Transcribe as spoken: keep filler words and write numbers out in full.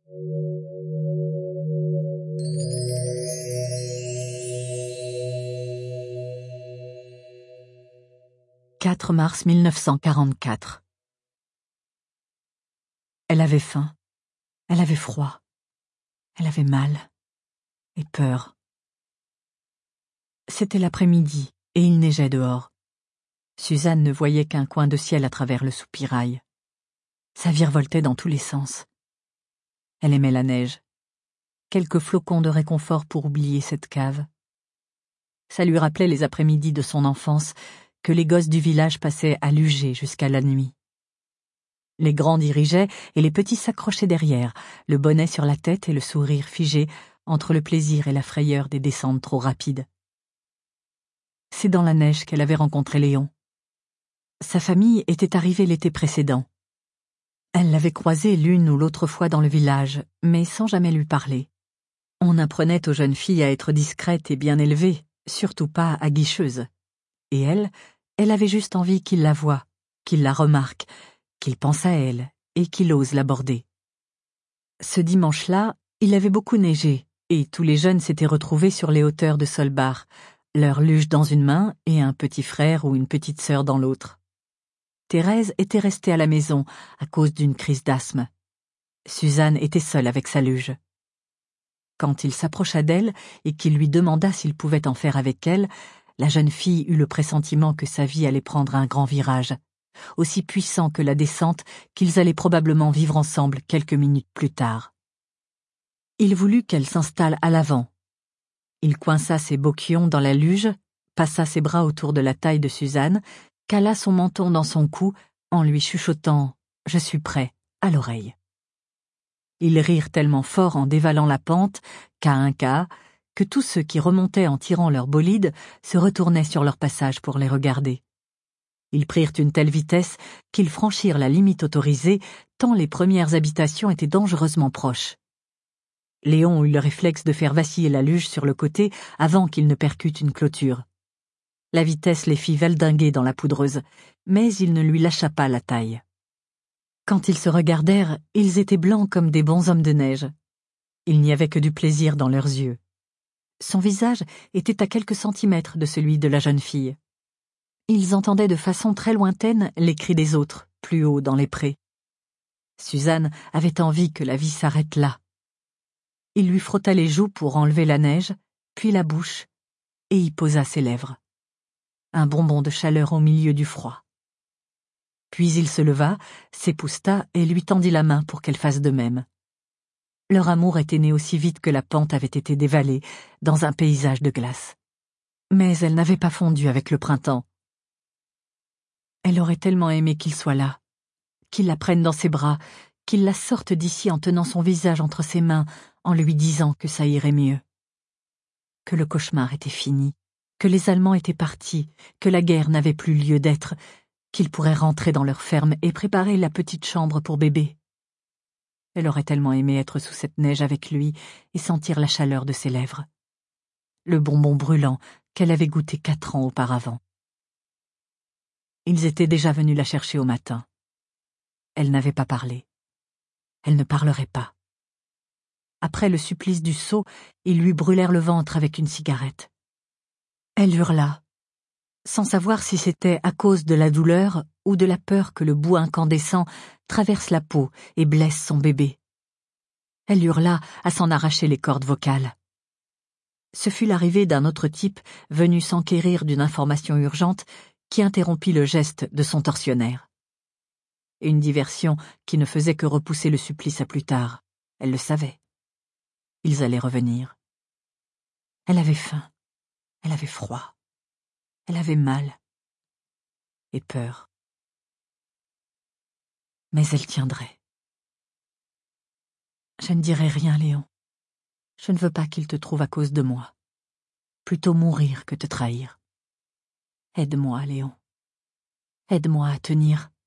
quatre mars mille neuf cent quarante-quatre. Elle avait faim, elle avait froid, elle avait mal et peur. C'était l'après-midi et il neigeait dehors. Suzanne ne voyait qu'un coin de ciel à travers le soupirail. Ça virevoltait dans tous les sens. Elle aimait la neige. Quelques flocons de réconfort pour oublier cette cave. Ça lui rappelait les après-midi de son enfance que les gosses du village passaient à luger jusqu'à la nuit. Les grands dirigeaient et les petits s'accrochaient derrière, le bonnet sur la tête et le sourire figé entre le plaisir et la frayeur des descentes trop rapides. C'est dans la neige qu'elle avait rencontré Léon. Sa famille était arrivée l'été précédent. Elle l'avait croisé l'une ou l'autre fois dans le village, mais sans jamais lui parler. On apprenait aux jeunes filles à être discrètes et bien élevées, surtout pas aguicheuses. Et elle, elle avait juste envie qu'il la voie, qu'il la remarque, qu'il pense à elle et qu'il ose l'aborder. Ce dimanche-là, il avait beaucoup neigé et tous les jeunes s'étaient retrouvés sur les hauteurs de Solbach, leur luge dans une main et un petit frère ou une petite sœur dans l'autre. Thérèse était restée à la maison à cause d'une crise d'asthme. Suzanne était seule avec sa luge. Quand il s'approcha d'elle et qu'il lui demanda s'il pouvait en faire avec elle, la jeune fille eut le pressentiment que sa vie allait prendre un grand virage, aussi puissant que la descente qu'ils allaient probablement vivre ensemble quelques minutes plus tard. Il voulut qu'elle s'installe à l'avant. Il coinça ses boquillons dans la luge, passa ses bras autour de la taille de Suzanne, cala son menton dans son cou en lui chuchotant « Je suis prêt » à l'oreille. Ils rirent tellement fort en dévalant la pente, qu'à un cas, que tous ceux qui remontaient en tirant leur bolide se retournaient sur leur passage pour les regarder. Ils prirent une telle vitesse qu'ils franchirent la limite autorisée tant les premières habitations étaient dangereusement proches. Léon eut le réflexe de faire vaciller la luge sur le côté avant qu'il ne percute une clôture. La vitesse les fit valdinguer dans la poudreuse, mais il ne lui lâcha pas la taille. Quand ils se regardèrent, ils étaient blancs comme des bonshommes de neige. Il n'y avait que du plaisir dans leurs yeux. Son visage était à quelques centimètres de celui de la jeune fille. Ils entendaient de façon très lointaine les cris des autres, plus haut dans les prés. Suzanne avait envie que la vie s'arrête là. Il lui frotta les joues pour enlever la neige, puis la bouche, et y posa ses lèvres. Un bonbon de chaleur au milieu du froid. Puis il se leva, s'épousta et lui tendit la main pour qu'elle fasse de même. Leur amour était né aussi vite que la pente avait été dévalée dans un paysage de glace. Mais elle n'avait pas fondu avec le printemps. Elle aurait tellement aimé qu'il soit là, qu'il la prenne dans ses bras, qu'il la sorte d'ici en tenant son visage entre ses mains, en lui disant que ça irait mieux. Que le cauchemar était fini, que les Allemands étaient partis, que la guerre n'avait plus lieu d'être, qu'ils pourraient rentrer dans leur ferme et préparer la petite chambre pour bébé. Elle aurait tellement aimé être sous cette neige avec lui et sentir la chaleur de ses lèvres. Le bonbon brûlant qu'elle avait goûté quatre ans auparavant. Ils étaient déjà venus la chercher au matin. Elle n'avait pas parlé. Elle ne parlerait pas. Après le supplice du seau, ils lui brûlèrent le ventre avec une cigarette. Elle hurla, sans savoir si c'était à cause de la douleur ou de la peur que le bout incandescent traverse la peau et blesse son bébé. Elle hurla à s'en arracher les cordes vocales. Ce fut l'arrivée d'un autre type venu s'enquérir d'une information urgente qui interrompit le geste de son tortionnaire. Une diversion qui ne faisait que repousser le supplice à plus tard. Elle le savait. Ils allaient revenir. Elle avait faim. Elle avait froid. Elle avait mal. Et peur. Mais elle tiendrait. Je ne dirai rien, Léon. Je ne veux pas qu'il te trouve à cause de moi. Plutôt mourir que te trahir. Aide-moi, Léon. Aide-moi à tenir.